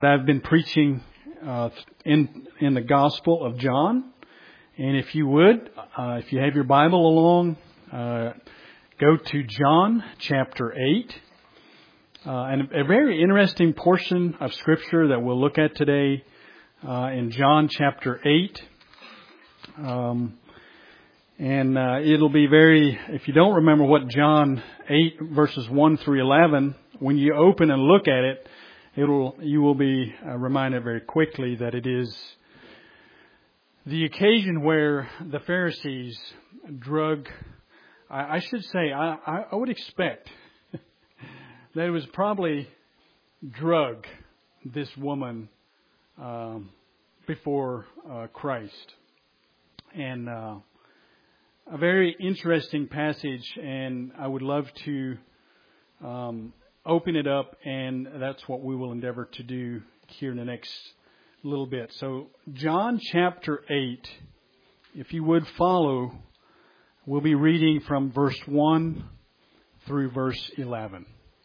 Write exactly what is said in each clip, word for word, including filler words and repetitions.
I've been preaching uh, in in the Gospel of John, and if you would, uh, if you have your Bible along, uh, go to John chapter eight, uh, and a very interesting portion of Scripture that we'll look at today uh, in John chapter eight. Um, and uh, it'll be very, if you don't remember what John eight verses one through eleven, when you open and look at it, It'll, you will be uh, reminded very quickly that it is the occasion where the Pharisees drug, I, I should say, I, I, I would expect that it was probably drug this woman um, before uh, Christ. And uh, a very interesting passage, and I would love to um open it up, and that's what we will endeavor to do here in the next little bit. So, John chapter eight, if you would follow, we'll be reading from verse one through verse eleven.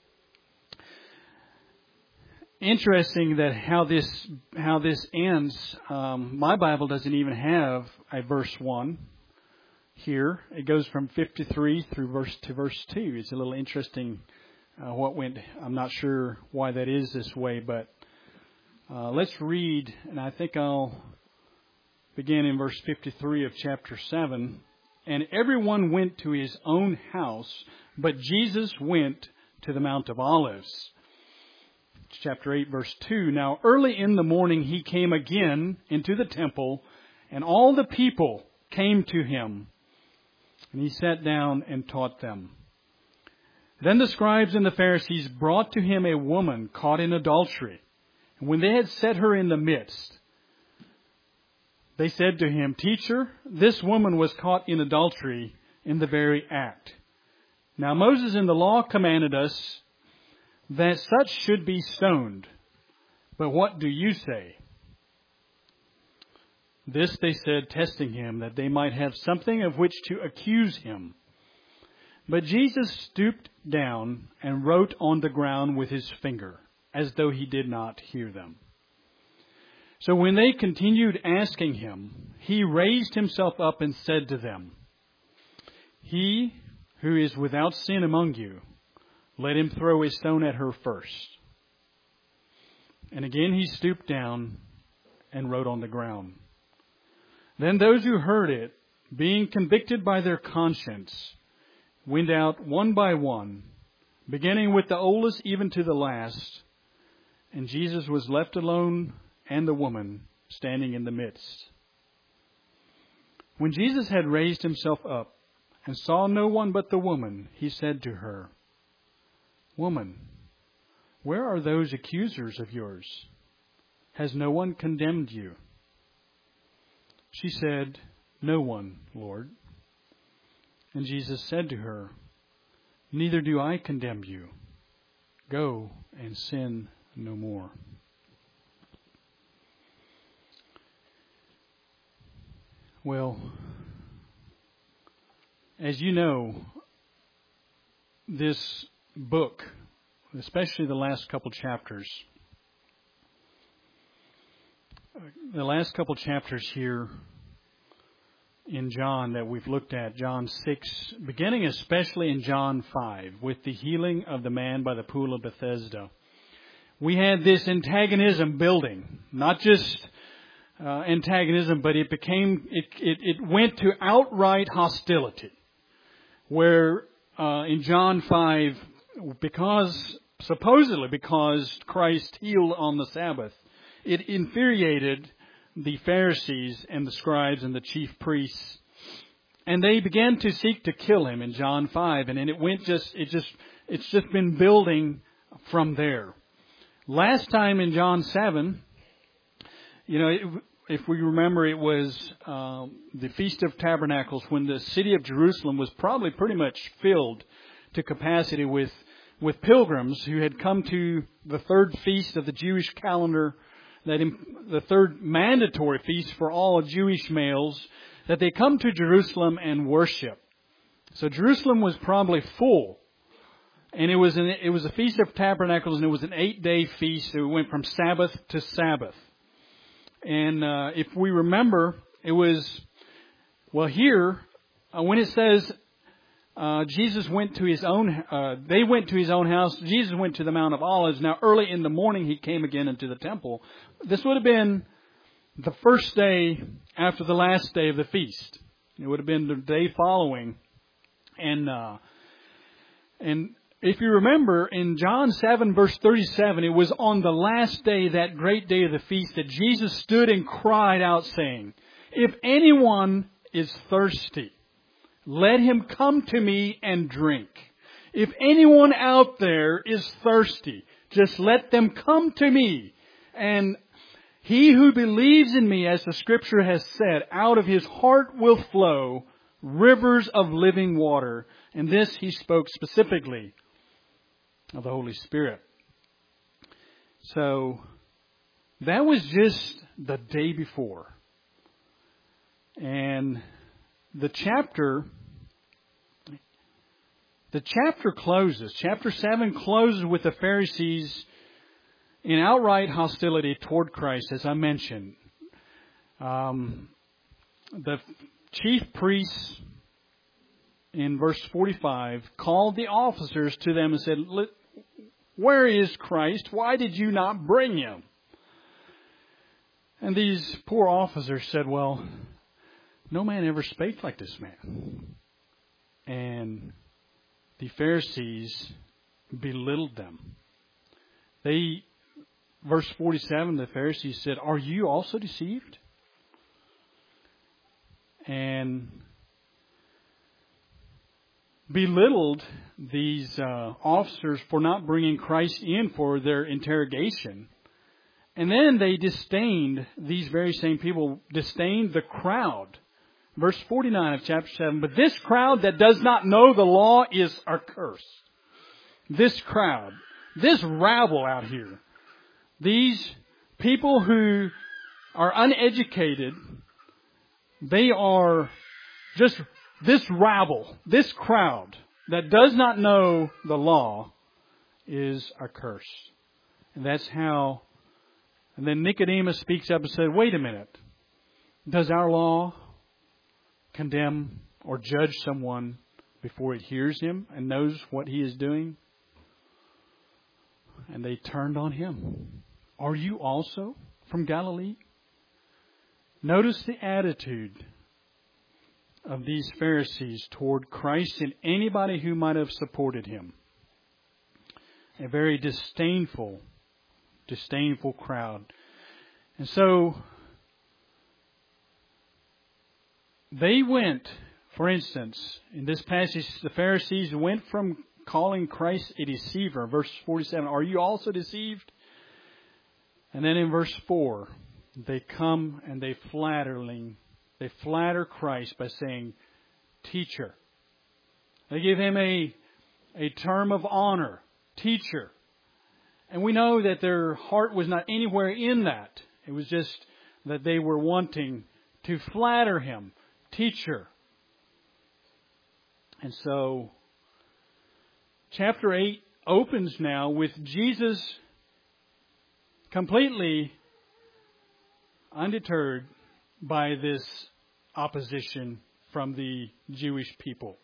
Interesting that how this how this ends. Um, my Bible doesn't even have a verse one here. It goes from fifty-three through verse to verse two. It's a little interesting. Uh, what went, I'm not sure why that is this way, but uh, let's read, and I think I'll begin in verse fifty-three of chapter seven. And everyone went to his own house, but Jesus went to the Mount of Olives. Chapter eight, verse two. Now early in the morning he came again into the temple, and all the people came to him, and he sat down and taught them. Then the scribes and the Pharisees brought to him a woman caught in adultery. And when they had set her in the midst, they said to him, "Teacher, this woman was caught in adultery in the very act. Now Moses in the law commanded us that such should be stoned. But what do you say?" This they said, testing him, that they might have something of which to accuse him. But Jesus stooped down and wrote on the ground with his finger, as though he did not hear them. So when they continued asking him, he raised himself up and said to them, "He who is without sin among you, let him throw a stone at her first." And again he stooped down and wrote on the ground. Then those who heard it, being convicted by their conscience, went out one by one, beginning with the oldest even to the last. And Jesus was left alone, and the woman standing in the midst. When Jesus had raised himself up and saw no one but the woman, he said to her, "Woman, where are those accusers of yours? Has no one condemned you?" She said, "No one, Lord." And Jesus said to her, "Neither do I condemn you. Go and sin no more." Well, as you know, this book, especially the last couple chapters, the last couple chapters here in John that we've looked at, John six, beginning especially in John five, with the healing of the man by the pool of Bethesda. We had this antagonism building, not just uh, antagonism, but it became, it, it, it went to outright hostility, where uh, in John five, because, supposedly because Christ healed on the Sabbath, it infuriated the Pharisees and the scribes and the chief priests, and they began to seek to kill him in John five, and then it went just, it just, it's just been building from there. Last time in John seven, you know, it, if we remember, it was um, the Feast of Tabernacles, when the city of Jerusalem was probably pretty much filled to capacity with with pilgrims who had come to the third feast of the Jewish calendar, that in, the third mandatory feast for all Jewish males, that they come to Jerusalem and worship. So Jerusalem was probably full. And it was an, it was a Feast of Tabernacles, and it was an eight-day feast. It went from Sabbath to Sabbath. And uh, if we remember, it was, well, here, uh, when it says uh, Jesus went to his own, uh, they went to his own house, Jesus went to the Mount of Olives. Now, early in the morning, he came again into the temple. This would have been the first day after the last day of the feast. It would have been the day following. And, uh, and, if you remember, in John seven, verse thirty-seven, it was on the last day, that great day of the feast, that Jesus stood and cried out, saying, "If anyone is thirsty, let him come to me and drink. If anyone out there is thirsty, just let them come to me. And he who believes in me, as the Scripture has said, out of his heart will flow rivers of living water." And this he spoke specifically of the Holy Spirit. So that was just the day before. And the chapter, the chapter closes. Chapter seven closes with the Pharisees in outright hostility toward Christ, as I mentioned. Um, the chief priests, in verse forty-five, called the officers to them and said, "Where is Christ? Why did you not bring him?" And these poor officers said, "Well, no man ever spake like this man." And the Pharisees belittled them. They, verse forty-seven, the Pharisees said, "Are you also deceived?" And belittled these uh, officers for not bringing Christ in for their interrogation. And then they disdained, these very same people disdained the crowd. Verse forty-nine of chapter seven, "But this crowd that does not know the law is accursed." This crowd, this rabble out here, these people who are uneducated, they are just this rabble, this crowd that does not know the law is accursed. And that's how, and then Nicodemus speaks up and said, "Wait a minute. Does our law condemn or judge someone before it hears him and knows what he is doing?" And they turned on him. "Are you also from Galilee?" Notice the attitude of these Pharisees toward Christ and anybody who might have supported him. A very disdainful, disdainful crowd. And so they went, for instance, in this passage, the Pharisees went from calling Christ a deceiver. Verse forty-seven, "Are you also deceived?" And then in verse four, they come and they flattering They flatter Christ by saying, "Teacher." They give him a, a term of honor, teacher. And we know that their heart was not anywhere in that. It was just that they were wanting to flatter him, teacher. And so, chapter eight opens now with Jesus completely undeterred by this opposition from the Jewish people.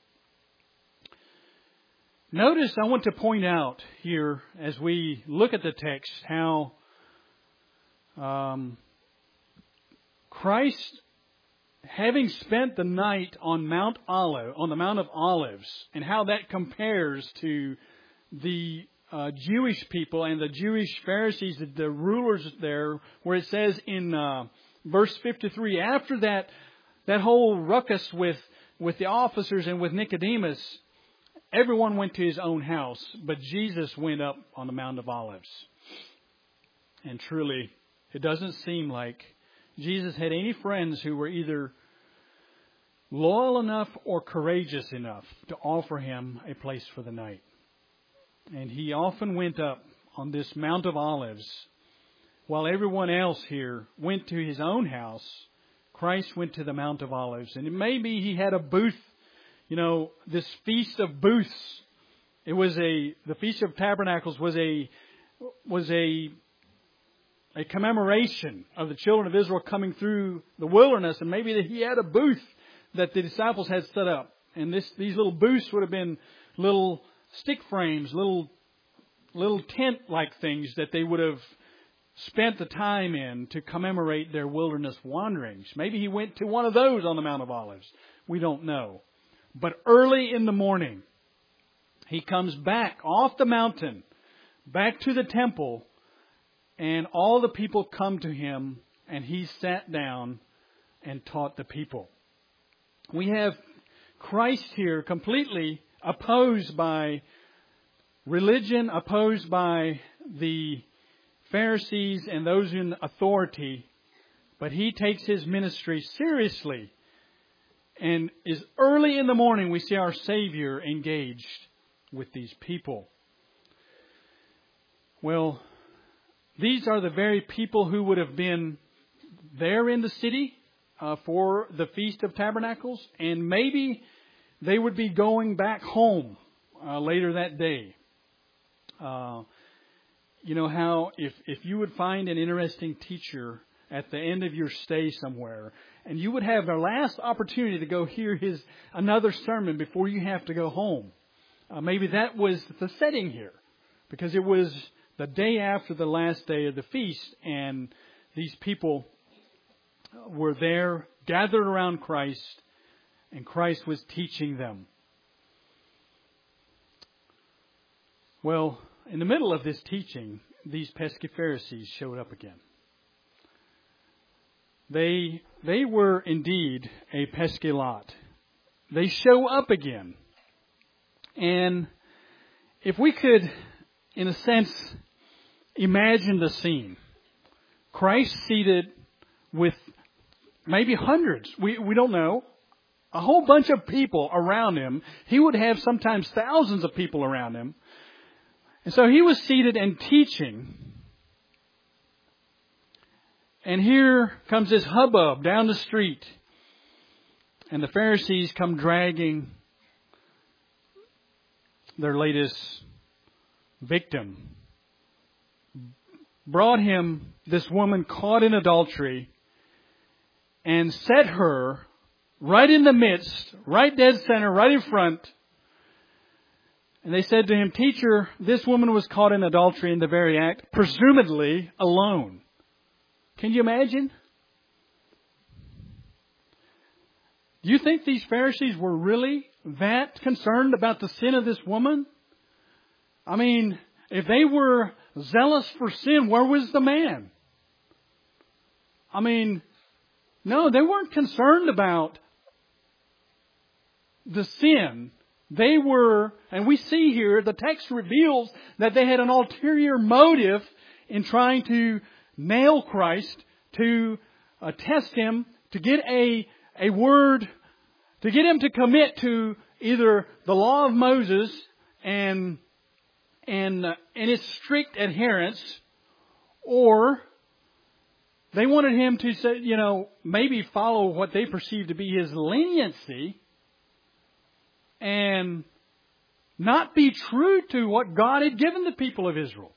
Notice, I want to point out here as we look at the text how um, Christ, having spent the night on Mount Olive, on the Mount of Olives, and how that compares to the uh, Jewish people and the Jewish Pharisees, the, the rulers there, where it says in uh, verse fifty-three, after that that whole ruckus with with the officers and with Nicodemus, everyone went to his own house, but Jesus went up on the Mount of Olives. And truly, it doesn't seem like Jesus had any friends who were either loyal enough or courageous enough to offer him a place for the night. And he often went up on this Mount of Olives. While everyone else here went to his own house, Christ went to the Mount of Olives. And it may be he had a booth, you know, this feast of booths It was a, the Feast of Tabernacles was a, was a, a commemoration of the children of Israel coming through the wilderness. And maybe that he had a booth that the disciples had set up. And this, these little booths would have been little stick frames, little, little tent-like things that they would have spent the time in to commemorate their wilderness wanderings. Maybe he went to one of those on the Mount of Olives. We don't know. But early in the morning, he comes back off the mountain, back to the temple, and all the people come to him, and he sat down and taught the people. We have Christ here completely opposed by religion, opposed by the Pharisees and those in authority, but he takes his ministry seriously. And is early in the morning we see our Savior engaged with these people. Well, these are the very people who would have been there in the city uh, for the Feast of Tabernacles, and maybe they would be going back home uh, later that day. Uh, you know how if, if you would find an interesting teacher at the end of your stay somewhere, and you would have the last opportunity to go hear his another sermon before you have to go home. Uh, maybe that was the setting here, because it was the day after the last day of the feast, and these people were there gathered around Christ, and Christ was teaching them. Well, in the middle of this teaching, these pesky Pharisees showed up again. They they were indeed a pesky lot. They show up again. And if we could, in a sense, imagine the scene. Christ seated with maybe hundreds, we, we don't know, a whole bunch of people around him. He would have sometimes thousands of people around him. And so he was seated and teaching. And here comes this hubbub down the street. And the Pharisees come dragging their latest victim. Brought him this woman caught in adultery and set her right in the midst, right dead center, right in front. And they said to him, "Teacher, this woman was caught in adultery in the very act, presumably alone." Can you imagine? Do you think these Pharisees were really that concerned about the sin of this woman? I mean, if they were zealous for sin, where was the man? I mean, no, they weren't concerned about the sin. They were, and we see here, the text reveals that they had an ulterior motive in trying to nail Christ, to uh, test him, to get a a word, to get him to commit to either the law of Moses and and uh, and its strict adherence, or they wanted him to say, you know, maybe follow what they perceived to be his leniency and not be true to what God had given the people of Israel.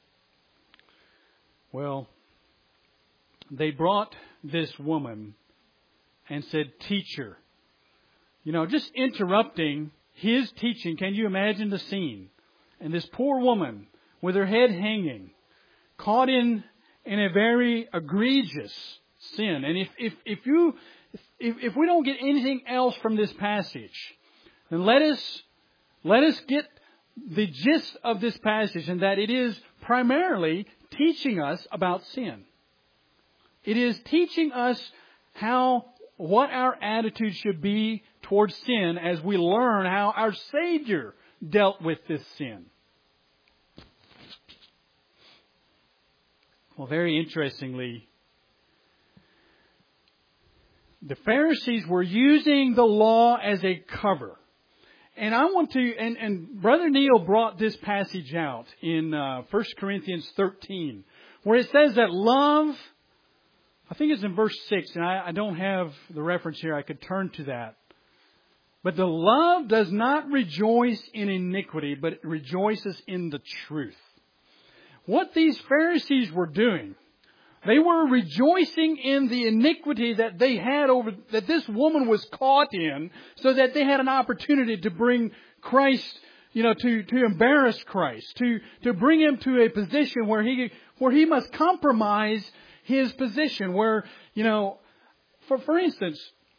Well, they brought this woman and said, "Teacher," you know, just interrupting his teaching. Can you imagine the scene? And this poor woman with her head hanging, caught in in a very egregious sin. And if if if you if if we don't get anything else from this passage, then let us let us get the gist of this passage, and that it is primarily teaching us about sin. It is teaching us how, what our attitude should be towards sin as we learn how our Savior dealt with this sin. Well, very interestingly, the Pharisees were using the law as a cover. And I want to, and, and Brother Neil brought this passage out in uh, First Corinthians thirteen, where it says that love, I think it's in verse six, and I, I don't have the reference here. I could turn to that. But the love does not rejoice in iniquity, but it rejoices in the truth. What these Pharisees were doing, they were rejoicing in the iniquity that they had over, that this woman was caught in, so that they had an opportunity to bring Christ, you know, to, to embarrass Christ, to, to bring Him to a position where He, where He must compromise His position, where, you know, for, for instance,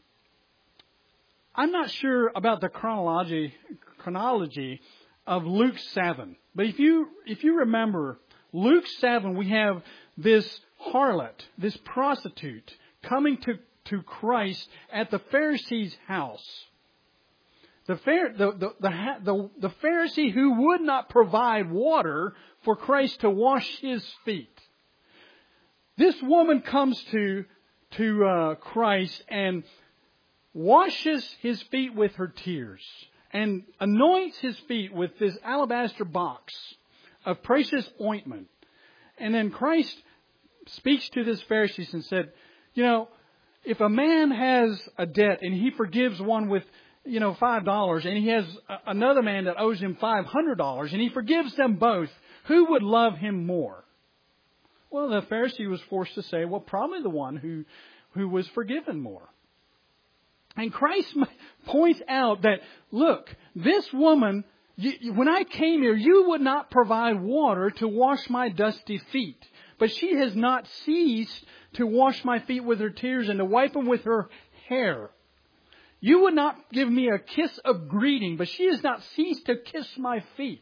I'm not sure about the chronology, chronology of Luke seven, but if you, if you remember, Luke seven, we have this harlot, this prostitute, coming to, to Christ at the Pharisee's house. The, the, the, the, the, the Pharisee who would not provide water for Christ to wash his feet. This woman comes to, to uh, Christ and washes his feet with her tears and anoints his feet with this alabaster box of precious ointment. And then Christ speaks to this Pharisee and said, you know, if a man has a debt and he forgives one with, you know, five dollars and he has another man that owes him five hundred dollars and he forgives them both, who would love him more? Well, the Pharisee was forced to say, well, probably the one who, who was forgiven more. And Christ points out that, look, this woman, you, when I came here, you would not provide water to wash my dusty feet. But she has not ceased to wash my feet with her tears and to wipe them with her hair. You would not give me a kiss of greeting, but she has not ceased to kiss my feet.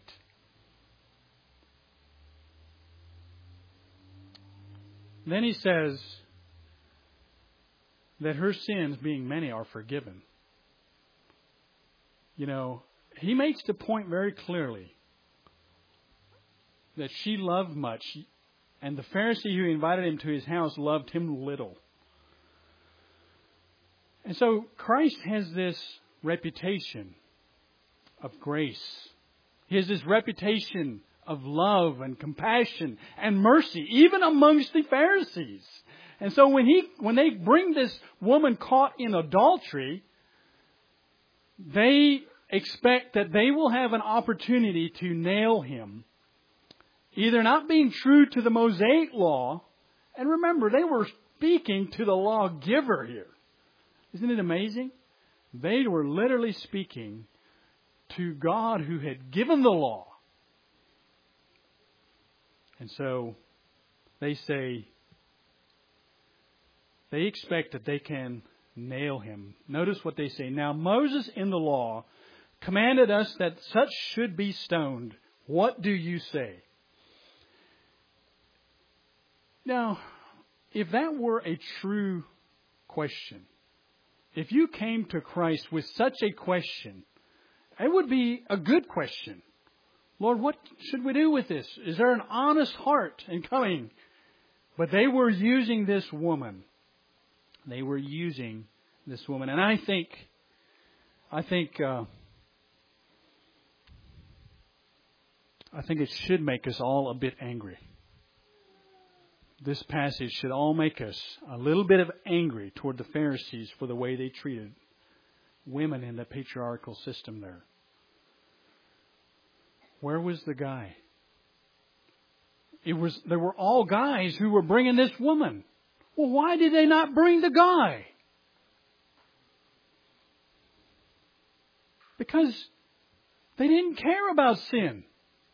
Then He says that her sins, being many, are forgiven. You know, He makes the point very clearly that she loved much, and the Pharisee who invited him to his house loved him little. And so Christ has this reputation of grace. He has this reputation of love and compassion and mercy, even amongst the Pharisees. And so when he, when they bring this woman caught in adultery, they expect that they will have an opportunity to nail Him, either not being true to the Mosaic law, and remember, they were speaking to the lawgiver here. Isn't it amazing? They were literally speaking to God who had given the law. And so they say, they expect that they can nail Him. Notice what they say. Now Moses in the law commanded us that such should be stoned. What do you say? Now, if that were a true question, if you came to Christ with such a question, it would be a good question. Lord, what should we do with this? Is there an honest heart in coming? But they were using this woman. They were using this woman. And I think, I think, uh, I think it should make us all a bit angry. This passage should all make us a little bit of angry toward the Pharisees for the way they treated women in the patriarchal system there. Where was the guy? It was, there were all guys who were bringing this woman. Well, why did they not bring the guy? Because they didn't care about sin.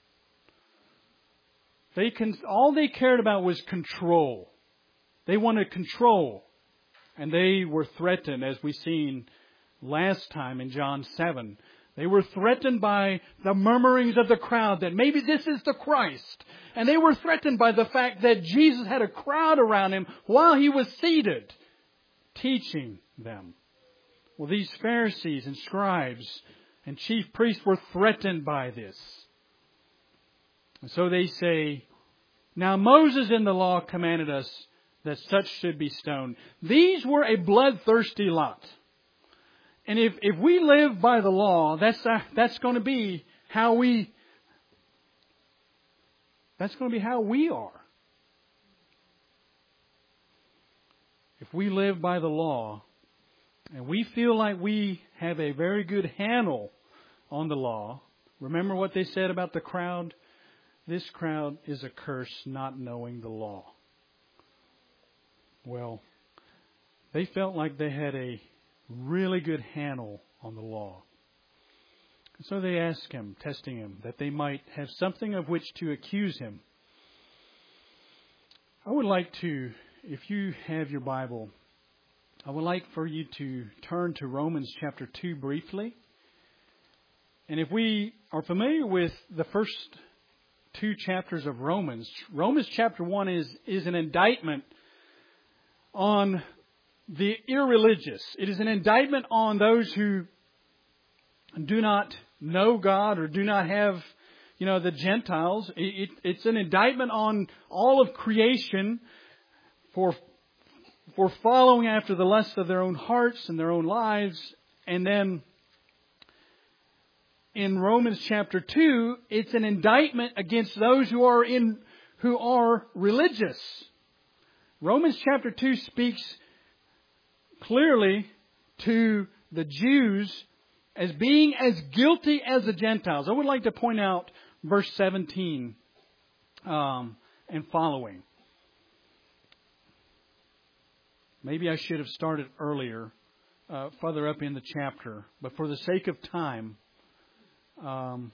They can, all they cared about was control. They wanted control. And they were threatened, as we seen last time in John seven. They were threatened by the murmurings of the crowd that maybe this is the Christ. And they were threatened by the fact that Jesus had a crowd around Him while He was seated, teaching them. Well, these Pharisees and scribes and chief priests were threatened by this. And so they say, now Moses in the law commanded us that such should be stoned. These were a bloodthirsty lot. And if, if we live by the law, that's, uh, that's going to be how we, that's going to be how we are. If we live by the law, And we feel like we have a very good handle on the law. Remember what they said about the crowd? This crowd is a curse, not knowing the law. Well, they felt like they had a really good handle on the law. So they asked him, testing him, that they might have something of which to accuse him. I would like to, if you have your Bible, I would like for you to turn to Romans chapter two briefly. And if we are familiar with the first two chapters of Romans, Romans chapter one is, is an indictment on the irreligious. It is an indictment on those who do not know God or do not have, you know, the Gentiles. It, it, it's an indictment on all of creation for for following after the lusts of their own hearts and their own lives. And then in Romans chapter two, it's an indictment against those who are in who are religious. Romans chapter two speaks clearly to the Jews as being as guilty as the Gentiles. I would like to point out verse seventeen um, and following. Maybe I should have started earlier, uh, further up in the chapter, but for the sake of time, um,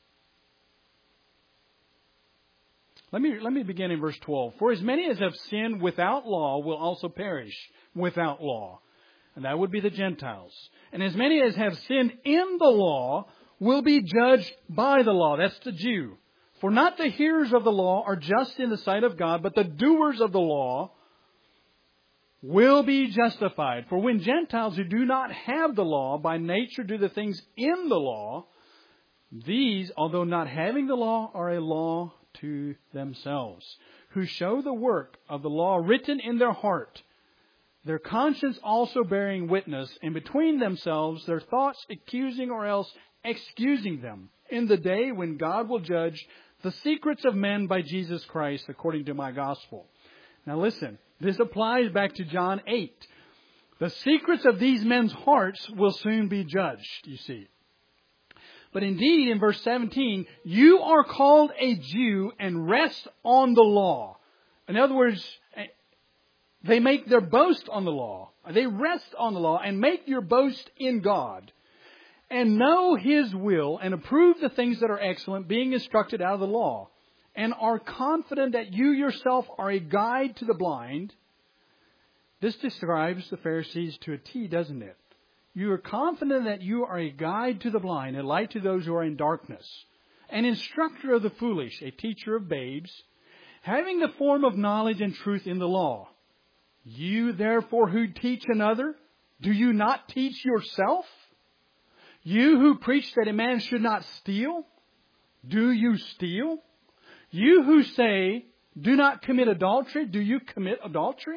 let me let me begin in verse twelve. For as many as have sinned without law will also perish without law, and that would be the Gentiles. And as many as have sinned in the law will be judged by the law. That's the Jew. For not the hearers of the law are just in the sight of God, but the doers of the law will be justified. For when Gentiles who do not have the law by nature do the things in the law, these, although not having the law, are a law to themselves, who show the work of the law written in their heart, their conscience also bearing witness, and between themselves their thoughts accusing or else excusing them, in the day when God will judge the secrets of men by Jesus Christ, according to my gospel. Now listen, this applies back to John eight. The secrets of these men's hearts will soon be judged, you see. But indeed, in verse seventeen, you are called a Jew and rest on the law. In other words, they make their boast on the law. They rest on the law and make your boast in God. And know His will and approve the things that are excellent, being instructed out of the law. And are confident that you yourself are a guide to the blind. This describes the Pharisees to a T, doesn't it? You are confident that you are a guide to the blind, a light to those who are in darkness, an instructor of the foolish, a teacher of babes, having the form of knowledge and truth in the law. You, therefore, who teach another, do you not teach yourself? You who preach that a man should not steal, do you steal? You who say, do not commit adultery, do you commit adultery?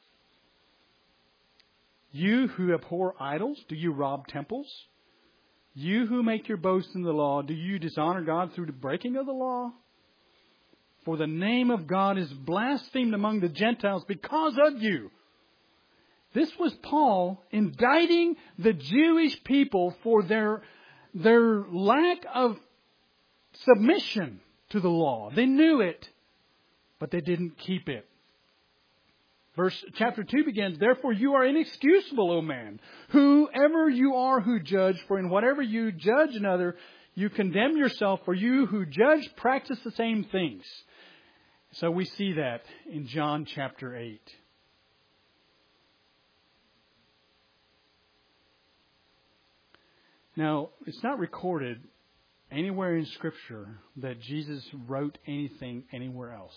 You who abhor idols, do you rob temples? You who make your boast in the law, do you dishonor God through the breaking of the law? For the name of God is blasphemed among the Gentiles because of you. This was Paul indicting the Jewish people for their, their lack of submission to the law. They knew it, but they didn't keep it. Verse chapter two begins, therefore you are inexcusable, O man, whoever you are who judge, for in whatever you judge another, you condemn yourself, for you who judge practice the same things. So we see that in John chapter eight. Now, it's not recorded anywhere in Scripture that Jesus wrote anything anywhere else.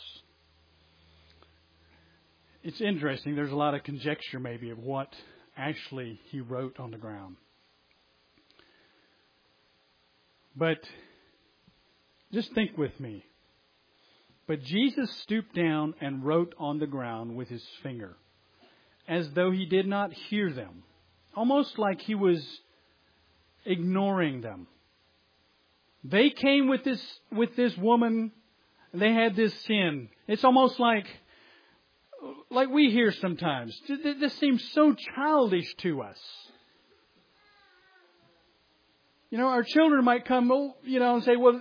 It's interesting. There's a lot of conjecture maybe of what actually he wrote on the ground. But just think with me. But Jesus stooped down and wrote on the ground with his finger, as though he did not hear them, almost like he was ignoring them. They came with this with this woman, and they had this sin. It's almost like like we hear sometimes. This seems so childish to us. You know, our children might come, you know, and say, well,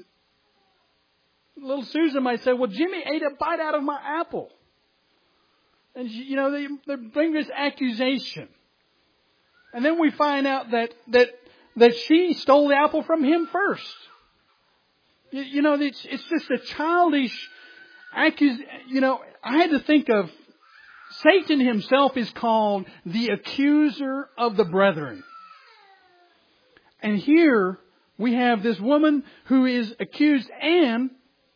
little Susan might say, well, Jimmy ate a bite out of my apple. And, you know, they, they bring this accusation. And then we find out that, that, that she stole the apple from him first. You, you know, it's, it's just a childish accusation. You know, I had to think of Satan himself is called the accuser of the brethren. And here we have this woman who is accused, and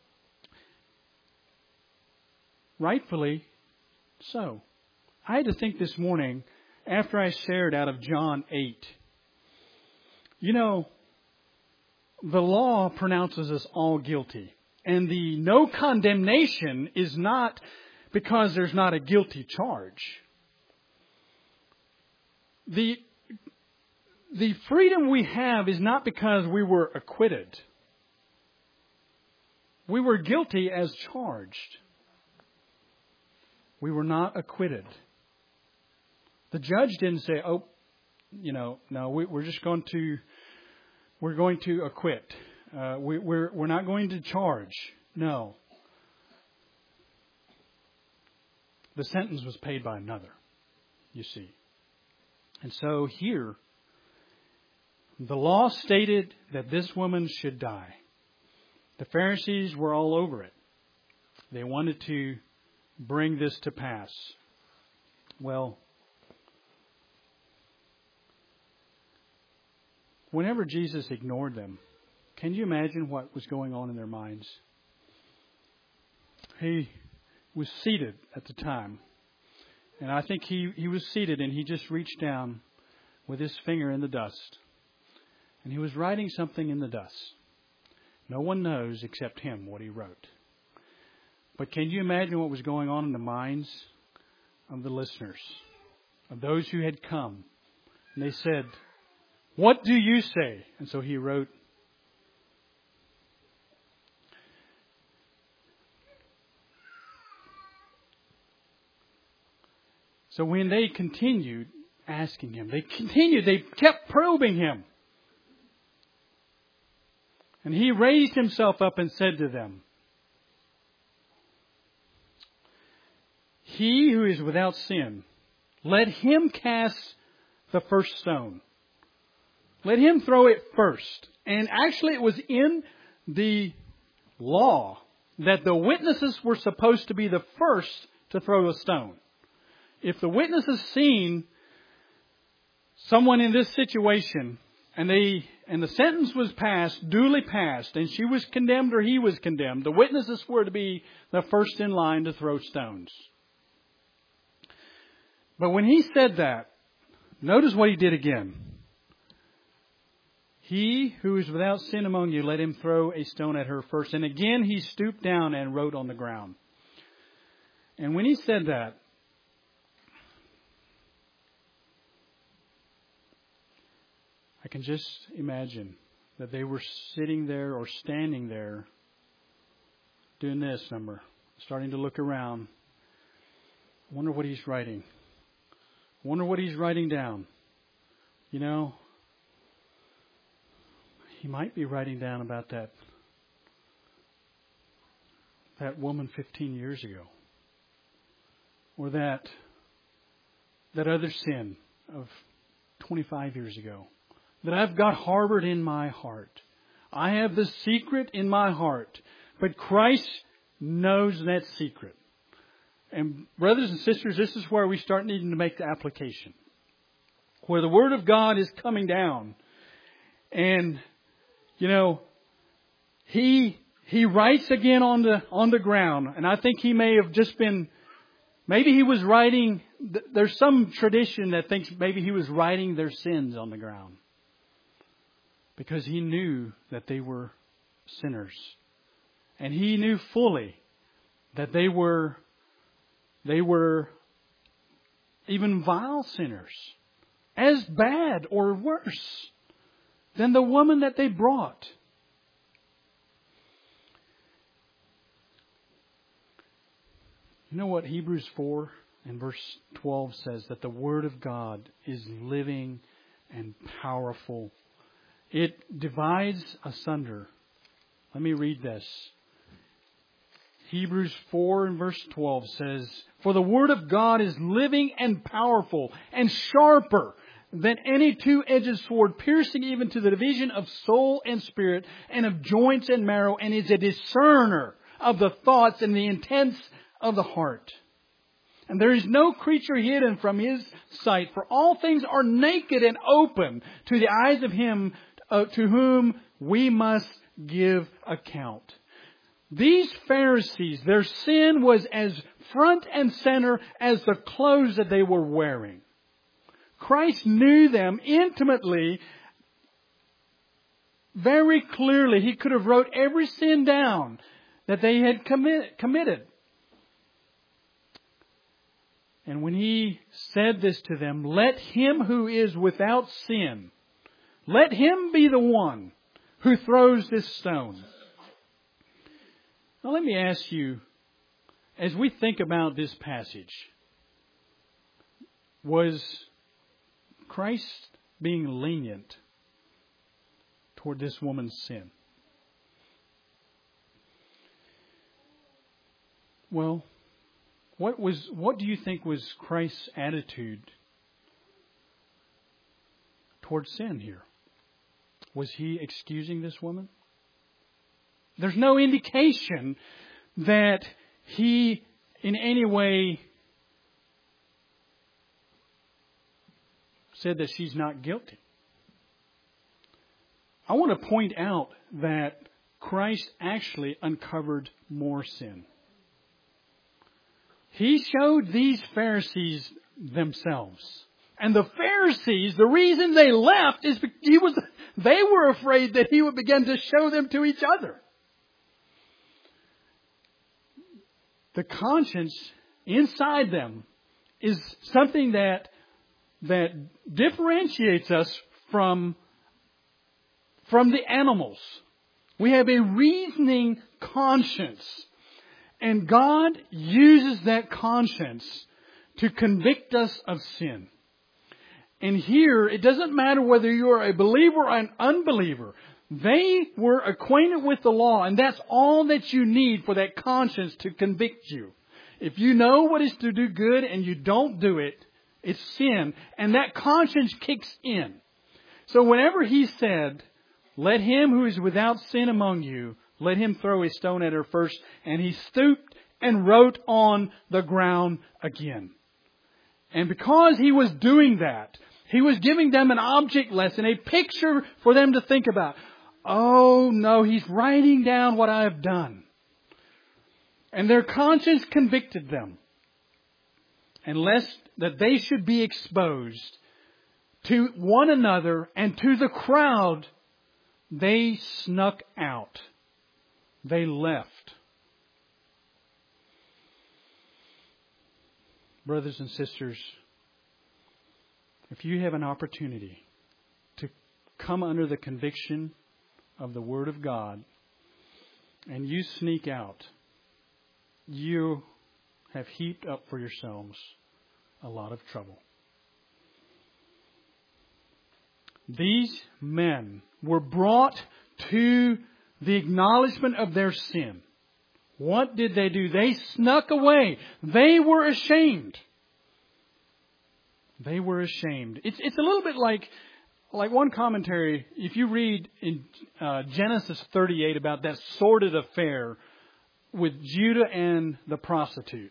rightfully so. I had to think this morning, after I shared out of John eight. You know, the law pronounces us all guilty. And the no condemnation is not because there's not a guilty charge. The, the freedom we have is not because we were acquitted. We were guilty as charged. We were not acquitted. The judge didn't say, oh, you know, no, we, we're just going to, we're going to acquit. Uh, we, we're, we're not going to charge. No. The sentence was paid by another, you see. And so here, the law stated that this woman should die. The Pharisees were all over it. They wanted to bring this to pass. Well, whenever Jesus ignored them, can you imagine what was going on in their minds? He was seated at the time. And I think he, he was seated and he just reached down with his finger in the dust. And he was writing something in the dust. No one knows except him what he wrote. But can you imagine what was going on in the minds of the listeners, of those who had come? And they said, what do you say? And so he wrote, so when they continued asking him, they continued, they kept probing him. And he raised himself up and said to them, he who is without sin, let him cast the first stone. Let him throw it first. And actually it was in the law that the witnesses were supposed to be the first to throw a stone. If the witnesses seen someone in this situation and they and the sentence was passed, duly passed, and she was condemned or he was condemned, the witnesses were to be the first in line to throw stones. But when he said that, notice what he did again. He who is without sin among you, let him throw a stone at her first. And again he stooped down and wrote on the ground. And when he said that, I can just imagine that they were sitting there or standing there doing this number, starting to look around. I wonder what he's writing. I wonder what he's writing down. You know, he might be writing down about that that woman fifteen years ago. Or that that other sin of twenty-five years ago. That I've got harbored in my heart. I have the secret in my heart. But Christ knows that secret. And brothers and sisters, this is where we start needing to make the application. Where the Word of God is coming down. And, you know, he he writes again on the on the ground. And I think he may have just been, maybe he was writing, there's some tradition that thinks maybe he was writing their sins on the ground. Because he knew that they were sinners. And he knew fully that they were they were even vile sinners. As bad or worse than the woman that they brought. You know what Hebrews four and verse twelve says? That the Word of God is living and powerful. It divides asunder. Let me read this. Hebrews four and verse twelve says, "For the Word of God is living and powerful and sharper than any two-edged sword, piercing even to the division of soul and spirit and of joints and marrow, and is a discerner of the thoughts and the intents of the heart. And there is no creature hidden from His sight, for all things are naked and open to the eyes of Him uh, to whom we must give account." These Pharisees, their sin was as front and center as the clothes that they were wearing. Christ knew them intimately, very clearly. He could have wrote every sin down that they had commit, committed. And when He said this to them, "Let him who is without sin, let him be the one who throws this stone." Now let me ask you, as we think about this passage, was Christ being lenient toward this woman's sin? Well, what was what do you think was Christ's attitude toward sin here? Was He excusing this woman? There's no indication that He in any way said that she's not guilty. I want to point out that Christ actually uncovered more sin. He showed these Pharisees themselves. And the Pharisees, the reason they left is because he was, they were afraid that He would begin to show them to each other. The conscience inside them is something that that differentiates us from, from the animals. We have a reasoning conscience. And God uses that conscience to convict us of sin. And here, it doesn't matter whether you're a believer or an unbeliever. They were acquainted with the law, and that's all that you need for that conscience to convict you. If you know what is to do good and you don't do it, it's sin, and that conscience kicks in. So whenever He said, "Let him who is without sin among you, let him throw a stone at her first," and He stooped and wrote on the ground again. And because He was doing that, He was giving them an object lesson, a picture for them to think about. Oh no, He's writing down what I have done. And their conscience convicted them. And lest that they should be exposed to one another and to the crowd, they snuck out. They left. Brothers and sisters, if you have an opportunity to come under the conviction of the Word of God and you sneak out, you have heaped up for yourselves a lot of trouble. These men were brought to the acknowledgement of their sin. What did they do? They snuck away. They were ashamed. They were ashamed. It's it's a little bit like like one commentary. If you read in uh, Genesis thirty-eight about that sordid affair with Judah and the prostitute.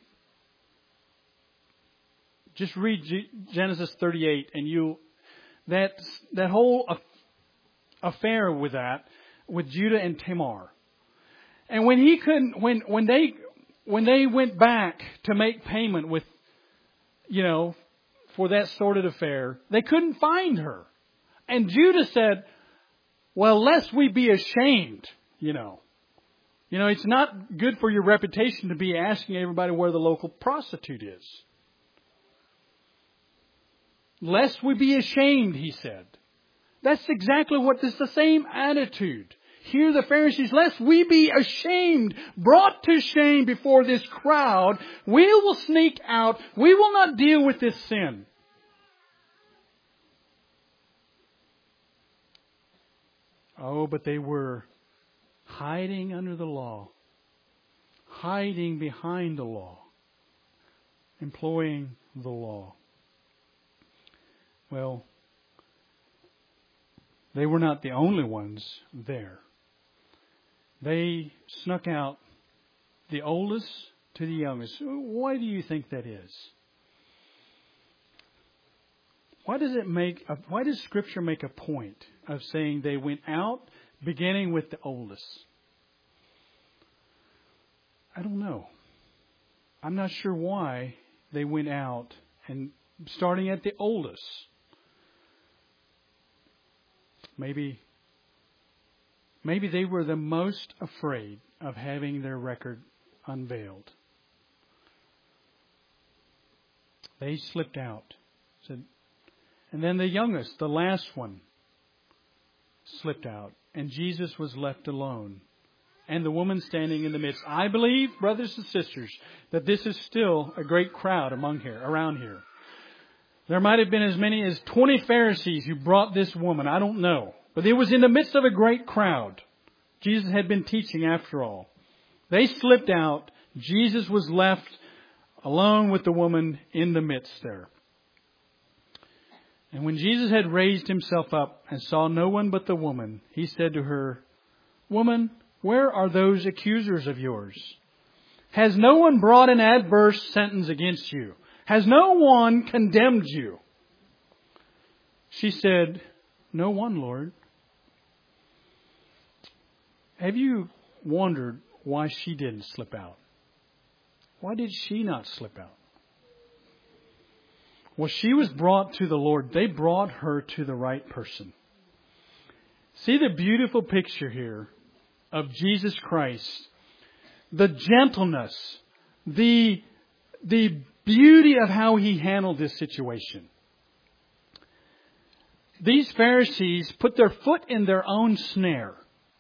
Just read G- Genesis thirty-eight, and you that that whole affair with that with Judah and Tamar. And when he couldn't, when when they when they went back to make payment with, you know, for that sordid affair, they couldn't find her. And Judah said, "Well, lest we be ashamed, you know." You know, it's not good for your reputation to be asking everybody where the local prostitute is. Lest we be ashamed, he said. That's exactly what is the same attitude. hear the Pharisees, lest we be ashamed, brought to shame before this crowd, we will sneak out. We will not deal with this sin. Oh, but they were hiding under the law, hiding behind the law, employing the law. Well, they were not the only ones there. They snuck out the oldest to the youngest. Why do you think that is? Why does it make? A, why does Scripture make a point of saying they went out, beginning with the oldest? I don't know. I'm not sure why they went out and starting at the oldest. Maybe, maybe they were the most afraid of having their record unveiled. They slipped out. Said, and then the youngest, the last one, slipped out. And Jesus was left alone. And the woman standing in the midst. I believe, brothers and sisters, that this is still a great crowd among here, around here. There might have been as many as twenty Pharisees who brought this woman. I don't know. But it was in the midst of a great crowd. Jesus had been teaching after all. They slipped out. Jesus was left alone with the woman in the midst there. And when Jesus had raised himself up and saw no one but the woman, he said to her, Woman, where are those accusers of yours? Has no one brought an adverse sentence against you? Has no one condemned you? She said, No one, Lord. Have you wondered why she didn't slip out? Why did she not slip out? Well, she was brought to the Lord. They brought her to the right person. See the beautiful picture here of Jesus Christ. The gentleness, the, the beauty of how He handled this situation. These Pharisees put their foot in their own snare.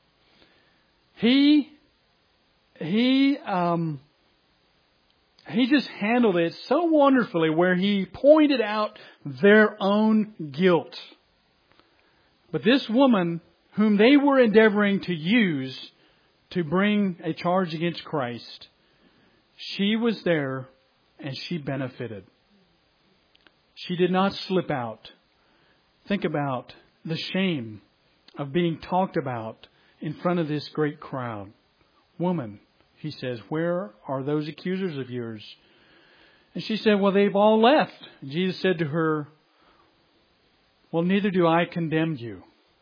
He, he, um, he just handled it so wonderfully where He pointed out their own guilt. But this woman, whom they were endeavoring to use to bring a charge against Christ, she was there and she benefited. She did not slip out. Think about the shame of being talked about in front of this great crowd. Woman, He says, where are those accusers of yours? And she said, well, they've all left. And Jesus said to her, well, neither do I condemn you.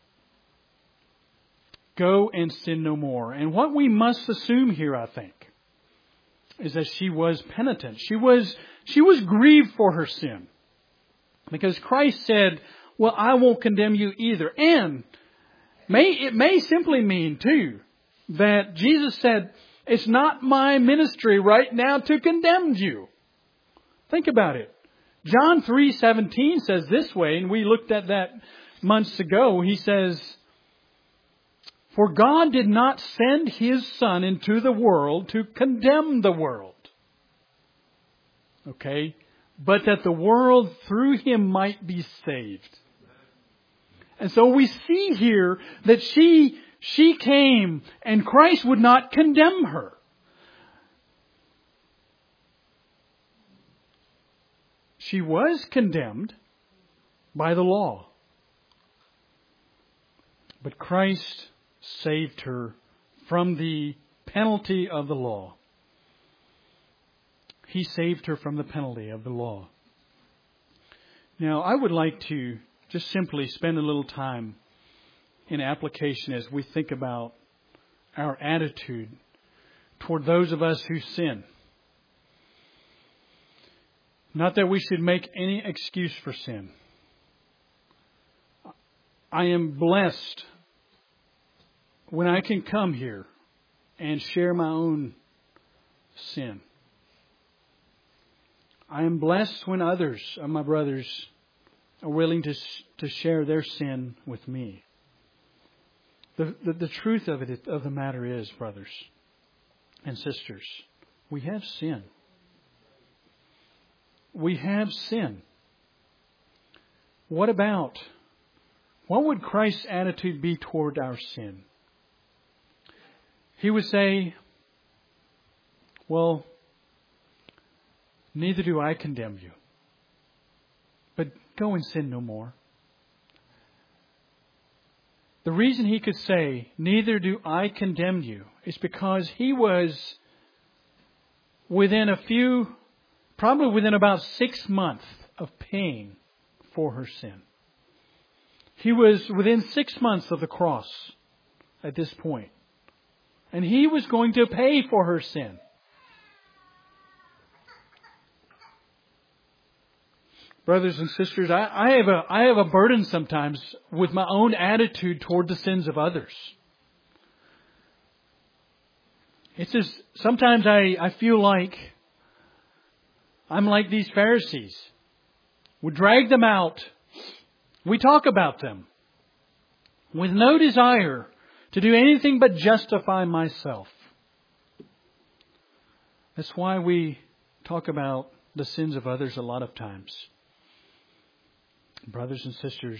Go and sin no more. And what we must assume here, I think, is that she was penitent. She was, she was grieved for her sin. Because Christ said, well, I won't condemn you either. And may, it may simply mean, too, that Jesus said, it's not my ministry right now to condemn you. Think about it. John three seventeen says this way, and we looked at that months ago. He says, for God did not send His Son into the world to condemn the world. Okay? But that the world through Him might be saved. And so we see here that she, she came and Christ would not condemn her. She was condemned by the law. But Christ saved her from the penalty of the law. He saved her from the penalty of the law. Now, I would like to just simply spend a little time in application as we think about our attitude toward those of us who sin. Not that we should make any excuse for sin. I am blessed when I can come here and share my own sin. I am blessed when others of my brothers are willing to to share their sin with me. The, the, the truth of it of the matter is, brothers and sisters, we have sin. We have sin. What about, what would Christ's attitude be toward our sin? He would say, well, neither do I condemn you, but go and sin no more. The reason he could say, neither do I condemn you, is because he was within a few, probably within about six months of paying for her sin. He was within six months of the cross at this point. And he was going to pay for her sin. Brothers and sisters, I, I have a I have a burden sometimes with my own attitude toward the sins of others. It's just, sometimes I, I feel like I'm like these Pharisees. We drag them out. We talk about them with no desire to do anything but justify myself. That's why we talk about the sins of others a lot of times. Brothers and sisters,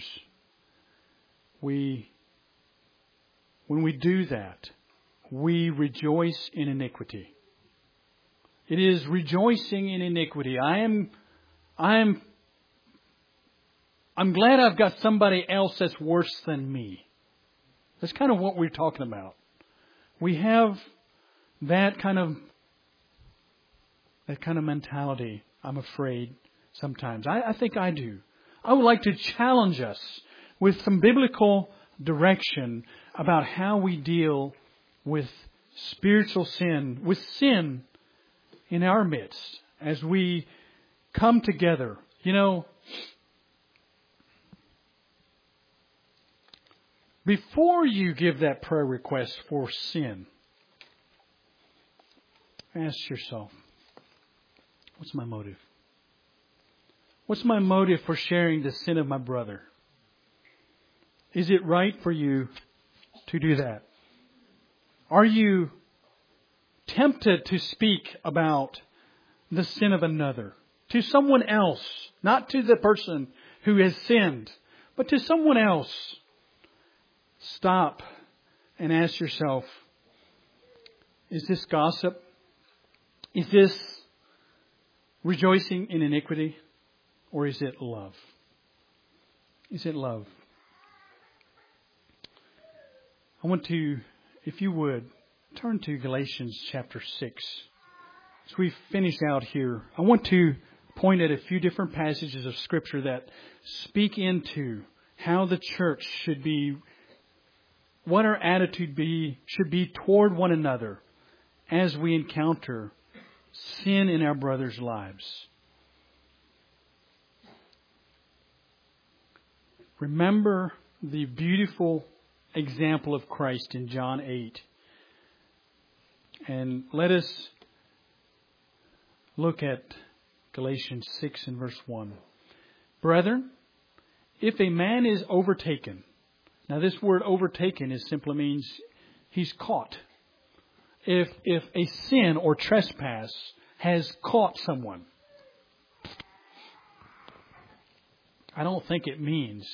we, when we do that, we rejoice in iniquity. It is rejoicing in iniquity. I am, I am, I'm glad I've got somebody else that's worse than me. That's kind of what we're talking about. We have that kind of, that kind of mentality, I'm afraid, sometimes. I, I think I do. I would like to challenge us with some biblical direction about how we deal with spiritual sin, with sin in our midst as we come together. You know, before you give that prayer request for sin, ask yourself, what's my motive? What's my motive for sharing the sin of my brother? Is it right for you to do that? Are you tempted to speak about the sin of another to someone else, not to the person who has sinned, but to someone else? Stop and ask yourself, is this gossip? Is this rejoicing in iniquity? Or is it love? Is it love? I want to, if you would, turn to Galatians chapter six. As we finish out here, I want to point at a few different passages of Scripture that speak into how the church should be, what our attitude be should be toward one another as we encounter sin in our brothers' lives. Remember the beautiful example of Christ in John eight. And let us look at Galatians six and verse one. Brethren, if a man is overtaken. Now this word overtaken is simply means he's caught. If, if a sin or trespass has caught someone. I don't think it means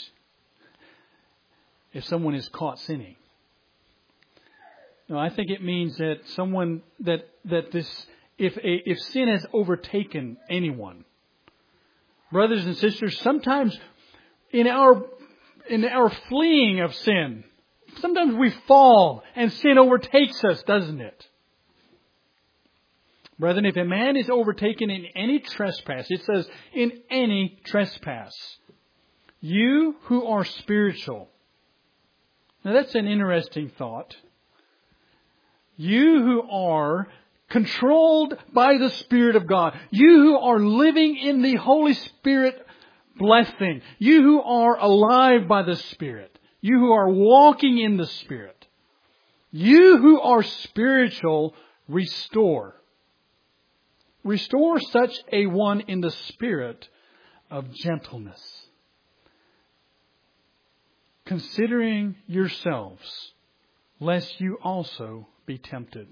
if someone is caught sinning. No, I think it means that someone that that this if a, if sin has overtaken anyone, brothers and sisters, sometimes in our in our fleeing of sin, sometimes we fall and sin overtakes us, doesn't it? Brethren, if a man is overtaken in any trespass, it says in any trespass, you who are spiritual. Now that's an interesting thought. You who are controlled by the Spirit of God. You who are living in the Holy Spirit blessing. You who are alive by the Spirit. You who are walking in the Spirit. You who are spiritual, restore. Restore such a one in the spirit of gentleness, considering yourselves lest you also be tempted.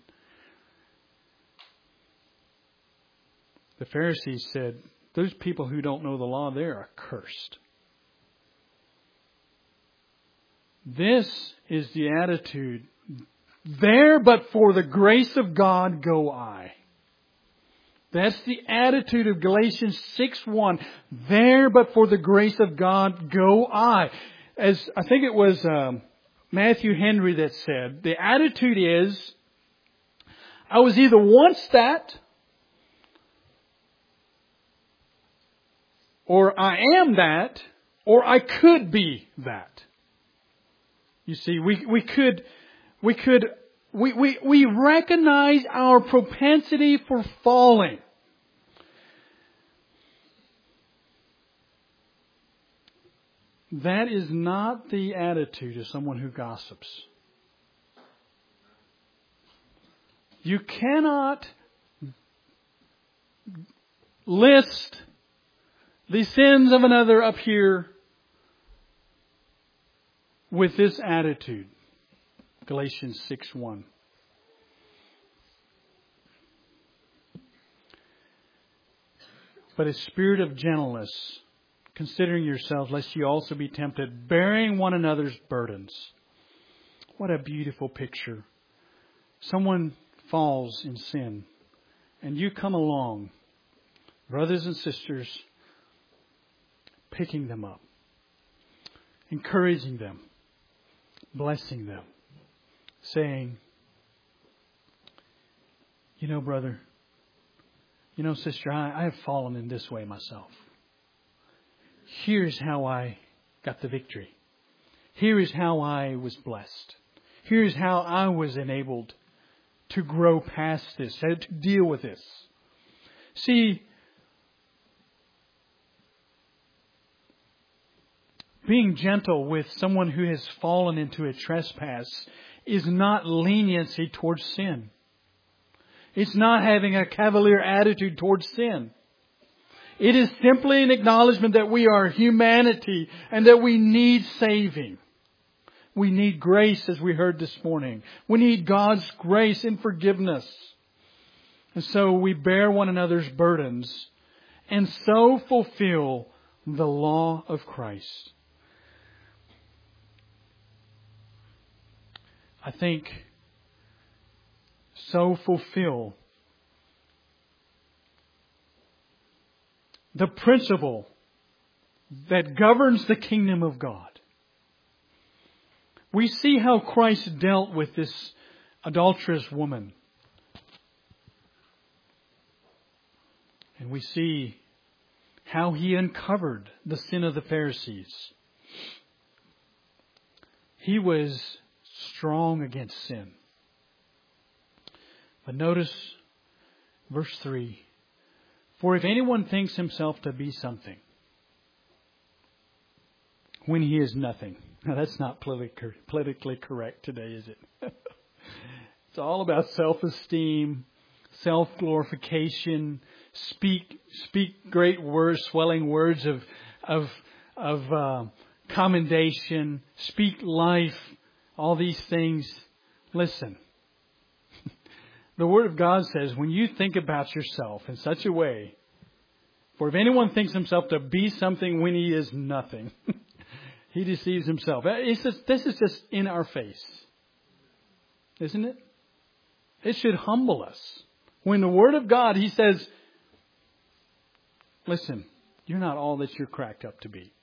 The Pharisees said, those people who don't know the law, they are accursed. This is the attitude. There, but for the grace of God, go I. That's the attitude of Galatians six one. There, but for the grace of God, go I. As I think it was um, Matthew Henry that said, the attitude is, I was either once that, or I am that, or I could be that. You see, we, we could, we could, we, we, we recognize our propensity for falling. That is not the attitude of someone who gossips. You cannot list the sins of another up here with this attitude. Galatians six one. But a spirit of gentleness, considering yourselves, lest you also be tempted, bearing one another's burdens. What a beautiful picture. Someone falls in sin, and you come along, brothers and sisters, picking them up, encouraging them, blessing them, saying, you know, brother, you know, sister, I, I have fallen in this way myself. Here's how I got the victory. Here is how I was blessed. Here's how I was enabled to grow past this, to deal with this. See, being gentle with someone who has fallen into a trespass is not leniency towards sin. It's not having a cavalier attitude towards sin. It is simply an acknowledgement that we are humanity and that we need saving. We need grace, as we heard this morning. We need God's grace and forgiveness. And so we bear one another's burdens and so fulfill the law of Christ. I think so fulfill the principle that governs the kingdom of God. We see how Christ dealt with this adulterous woman. And we see how He uncovered the sin of the Pharisees. He was strong against sin. But notice verse three. For if anyone thinks himself to be something, when he is nothing. Now that's not politically, politically correct today, is it? It's all about self-esteem, self-glorification, speak speak great words, swelling words of of of uh, commendation, speak life, all these things. Listen, the Word of God says when you think about yourself in such a way, for if anyone thinks himself to be something when he is nothing, he deceives himself. It's just, this is just in our face, isn't it? It should humble us. When the Word of God, He says, listen, you're not all that you're cracked up to be.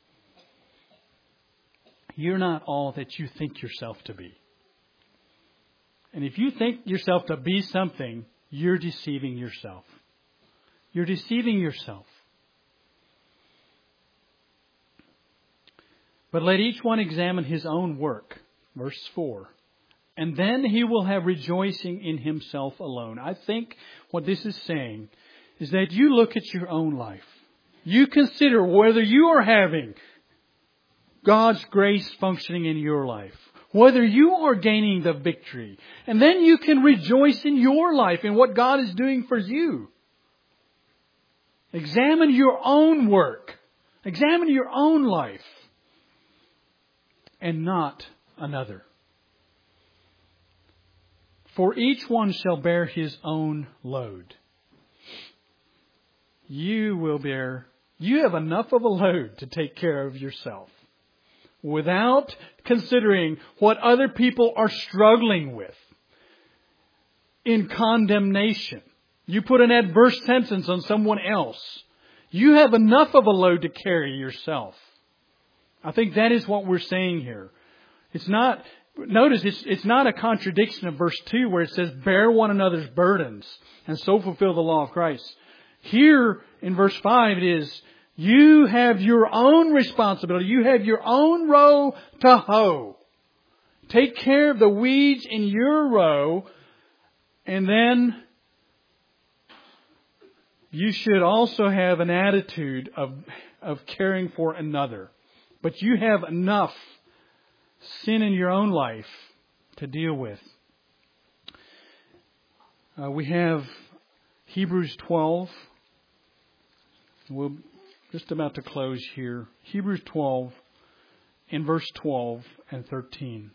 You're not all that you think yourself to be. And if you think yourself to be something, you're deceiving yourself. You're deceiving yourself. But let each one examine his own work. Verse four. And then he will have rejoicing in himself alone. I think what this is saying is that you look at your own life. You consider whether you are having God's grace functioning in your life. Whether you are gaining the victory. And then you can rejoice in your life and what God is doing for you. Examine your own work. Examine your own life. And not another. For each one shall bear his own load. You will bear, you have enough of a load to take care of yourself without considering what other people are struggling with in condemnation. You put an adverse sentence on someone else. You have enough of a load to carry yourself. I think that is what we're saying here. It's not, notice it's, it's not a contradiction of verse two where it says, bear one another's burdens and so fulfill the law of Christ. Here in verse five it is, you have your own responsibility. You have your own row to hoe. Take care of the weeds in your row, and then you should also have an attitude of, of caring for another. But you have enough sin in your own life to deal with. Uh, we have Hebrews twelve. We're just about to close here. Hebrews twelve in verse twelve and thirteen.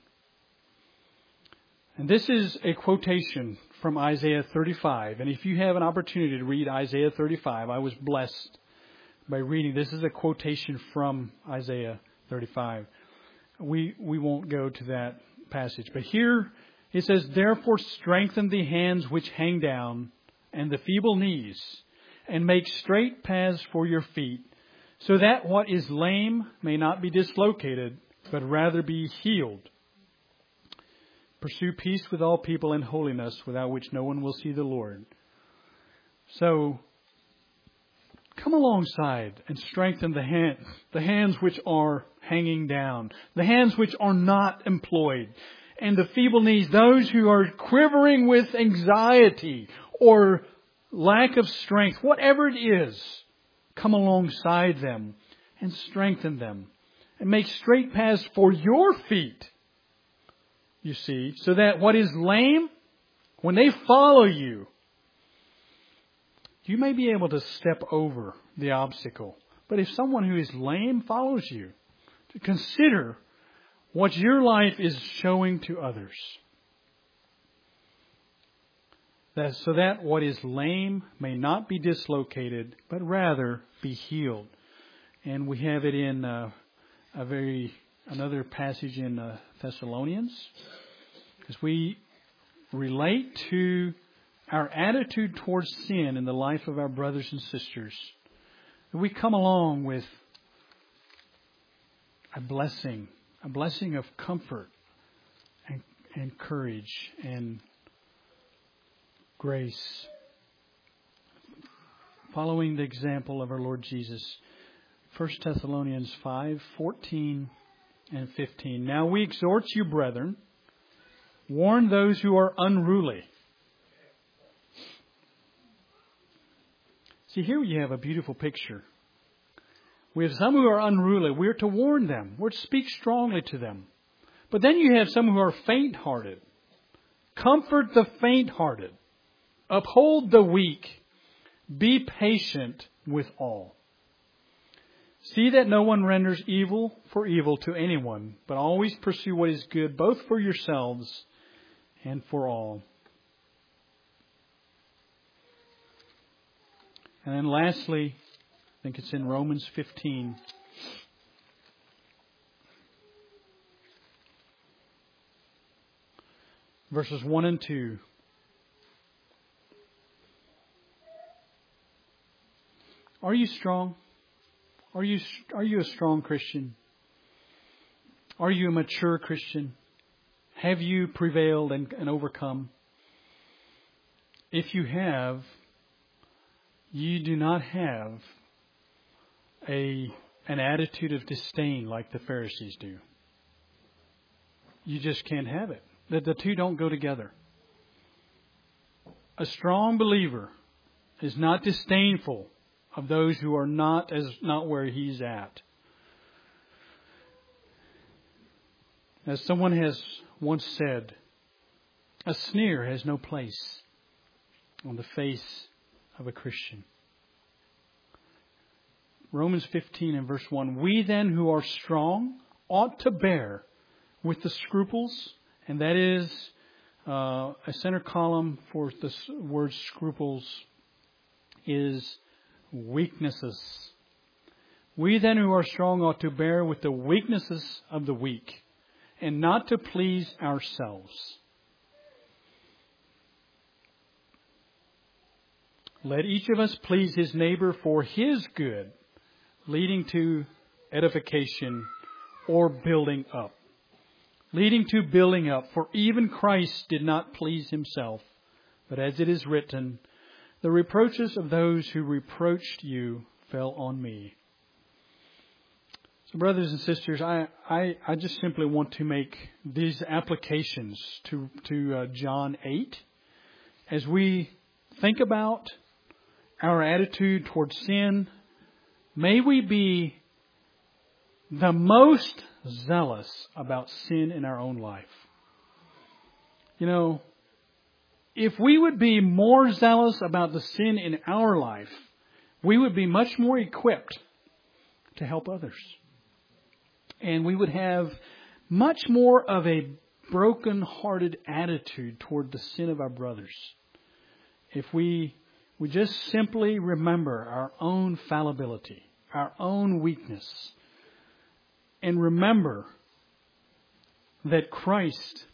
And this is a quotation from Isaiah thirty-five. And if you have an opportunity to read Isaiah thirty-five, I was blessed by reading. This is a quotation from Isaiah thirty-five. We we won't go to that passage. But here it says, therefore strengthen the hands which hang down and the feeble knees, and make straight paths for your feet, so that what is lame may not be dislocated, but rather be healed. Pursue peace with all people and holiness, without which no one will see the Lord. So, come alongside and strengthen the hands, the hands which are hanging down, the hands which are not employed, and the feeble knees, those who are quivering with anxiety or lack of strength, whatever it is. Come alongside them and strengthen them, and make straight paths for your feet. You see, so that what is lame, when they follow you, you may be able to step over the obstacle. But if someone who is lame follows you, to consider what your life is showing to others. That, so that what is lame may not be dislocated, but rather be healed. And we have it in uh, a very another passage in uh, Thessalonians, as we relate to our attitude towards sin in the life of our brothers and sisters. We come along with a blessing, a blessing of comfort and, and courage and grace, following the example of our Lord Jesus. First Thessalonians five, fourteen and fifteen. Now we exhort you, brethren, warn those who are unruly. See, here you have a beautiful picture. We have some who are unruly. We're to warn them. We're to speak strongly to them. But then you have some who are faint-hearted. Comfort the faint-hearted. Uphold the weak. Be patient with all. See that no one renders evil for evil to anyone, but always pursue what is good, both for yourselves and for all. And then lastly, I think it's in Romans fifteen. Verses one and two. Are you strong? Are you are you a strong Christian? Are you a mature Christian? Have you prevailed and, and overcome? If you have, you do not have a an attitude of disdain like the Pharisees do. You just can't have it. The, the two don't go together. A strong believer is not disdainful of those who are not as not where he's at. As someone has once said, a sneer has no place on the face of a Christian. Romans fifteen and verse one. We then who are strong ought to bear with the scruples, and that is uh, a center column for the word scruples is weaknesses. We then who are strong ought to bear with the weaknesses of the weak, and not to please ourselves. Let each of us please his neighbor for his good, leading to edification or building up. Leading to building up, for even Christ did not please himself, but as it is written, the reproaches of those who reproached you fell on me. So brothers and sisters, I, I, I just simply want to make these applications to, to uh, John eight. As we think about our attitude towards sin, may we be the most zealous about sin in our own life. You know, if we would be more zealous about the sin in our life, we would be much more equipped to help others. And we would have much more of a broken-hearted attitude toward the sin of our brothers. If we, we just simply remember our own fallibility, our own weakness, and remember that Christ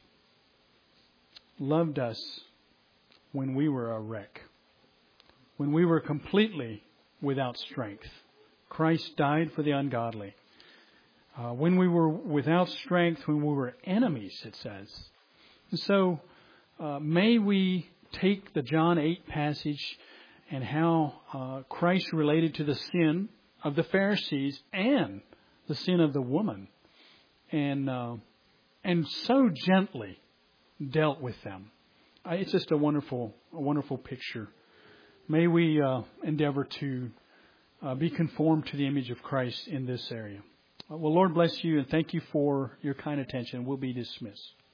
loved us when we were a wreck, when we were completely without strength. Christ died for the ungodly. Uh, when we were without strength, when we were enemies, it says. And so uh, may we take the John eight passage and how uh, Christ related to the sin of the Pharisees and the sin of the woman, and uh, and so gently dealt with them. Uh, it's just a wonderful, a wonderful picture. May we uh, endeavor to uh, be conformed to the image of Christ in this area. Well, Lord bless you, and thank you for your kind attention. We'll be dismissed.